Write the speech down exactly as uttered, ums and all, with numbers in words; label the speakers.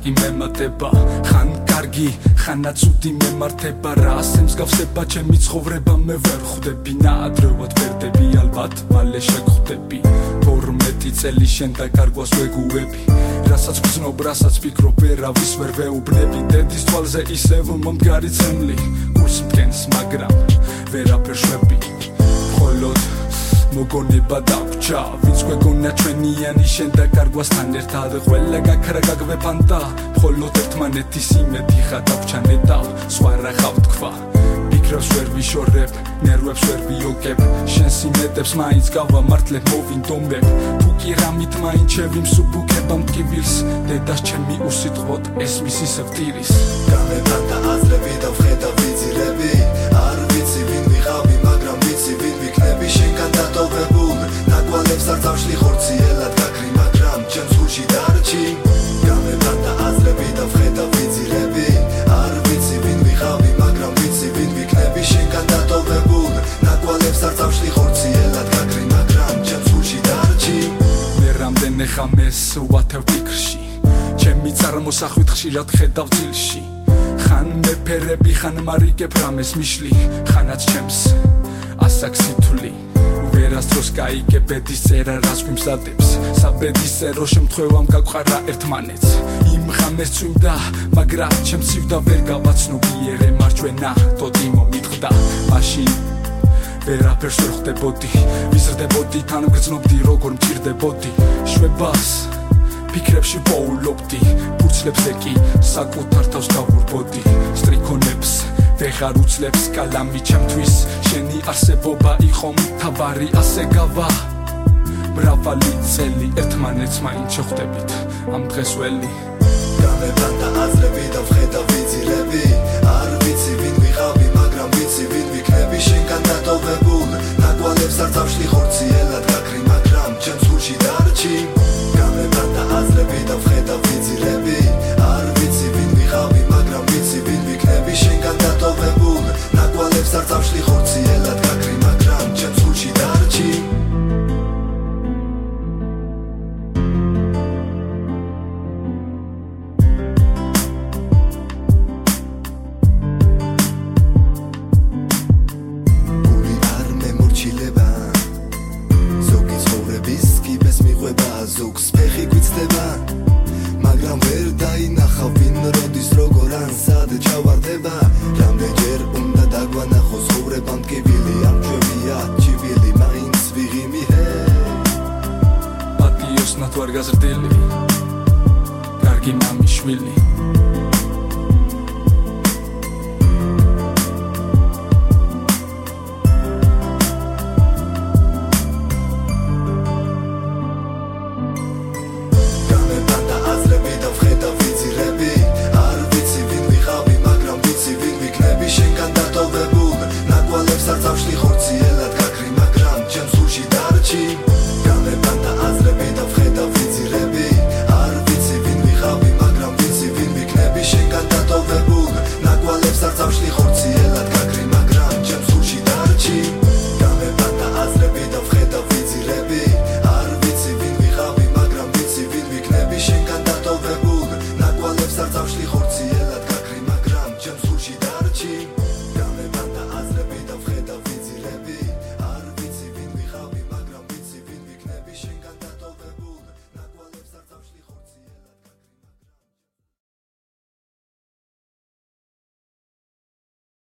Speaker 1: იმემატება ხან კარგი ხანა ცუდი მემართება რა ასემსგავსება ჩემი ცხოვრება მე ვერ ხვდები ნაადრევად ვერდები ალბათ მალე შეგხვდები თორმეტი წელი შენ დაკარგვას ვეგუები რასაც გრძნობ რასაც ფიქრობ ვერავის ვერ ვეუბნები დედის თვალზე ისევ მომდგარი ცემლი გულს მტკენს მაგრამ ვერაფერ შვები მხოლოდ მოგონება დაგვჭა ვინც გვეგონა ჩვენიანი შენ დაკარგვასთან ერთად ყველა გაქრა გაგვეფანტა მხოლოდ ერთმანეთის იმედი ხადავჩანედავ სხვა რა ხავ თქვა ფიქრებს ვერ ვიშორებ ნერვებს ვერ ვიოგებ შენს იმედებს მაინც გავამართლებ მოვინდომებ თუ კი რამით მაინც შევიმსუბუქებამ ტკივილს დედას ჩემი უსიტყვოდ ესმის ისევ ტირის
Speaker 2: გამეფანტა აზრები და ვხედავ ვიძირები არ ვიცი ვინ ვიყავი მაგრამ ვიცი ვინ ვიქნები შენგან დატოვებულ ნაკვალებს არ თავშლი ხორციელად გაქრი მაგრამ ჩემს გულში დარჩი გამეფანტა აზრები და ვხედავ ვიძირები არ ვიცი ვინ ვიყავი მაგრამ ვიცი ვინ ვიქნები შენგან დატოვებულ ნაკვალებს არ თავშლი ხორციელად გაქრი მაგრამ ჩემს გულში დარჩი
Speaker 1: მე რამდენე ხამეს ვათევ ფიქრში ჩემი წარმოსახვით ხშირად ხედავ ძილში ხან მეფერები ხან მარიგებ რამეს მიშლი ხანაც ჩემს ასაქსითული ვერასდროს გაიგე ბედის წერა რას გვიმზადებს საბედის წერო შემთხვევამ გაგვყარა ერთმანეთს იმ ხამეს წვიმდა მაგრამ ჩემს ცივდა ვერ გავაცნობიერე მარჯვენა ტოტი მომიტყდა მაშინ ვერაფერს ვერ ხვდებოდი ვიზრდებოდი თან ვგრძნობდი როგორ მჭირდებოდი შვებას ფიქრებში ვოულობდი ფურცლებზე კი საკუთარ თავს გავურბოდი სტრიქონებს ვეღარ უძლებს კალამი ჩემთვის შენი არსებობა იყო მთავარი ასე გავა მრავალი წელი ერთმანეთს მაინც შეხვდებით ამ დღესველი
Speaker 2: გამეფანტა აზრები და ვხედავ ვიძირები არ ვიცი ვინ ვიყავი მაგრამ ვიცი ვინ ვიქნები შენგან დატოვებულ ნაკვალებს არ თავშლი ხორციელად გაქრი მაგრამ ჩემს გულში დარჩი გამეფანტა აზრები და ვხედავ ვიძირები არ ვიცი ვინ ვიყავი მაგრამ ვიცი ვინ ვიქნები შენგან დატოვებულ ნაკვალებს არ თავშლი ხორციელად გაქრი მაგრამ ჩემს გულში დარჩი ზოგს ფეხი გვიცდება მაგრამ ვერ დაინახავ ვინ როდის როგორ ან სად ჩავარდება რამდენჯერ უნდა დაგვანახო ცხოვრებამ ტკივილი ამ ჩვენია ჩივილი მაინც ვიღიმი ჰე
Speaker 1: პატიოსნად ვარ გაზრდილი კარგი მამიშვილი
Speaker 2: არ თავშლი ხორციელად გაქრი მაგრამ ჩემს გულში დარჩი გამეფანტა აზრები და ვხედავ ვიძირები არ ვიცი ვინ ვიყავი მაგრამ ვიცი ვინ ვიქნები შენგან დატოვებულ ნაკვალებს არ თავშლი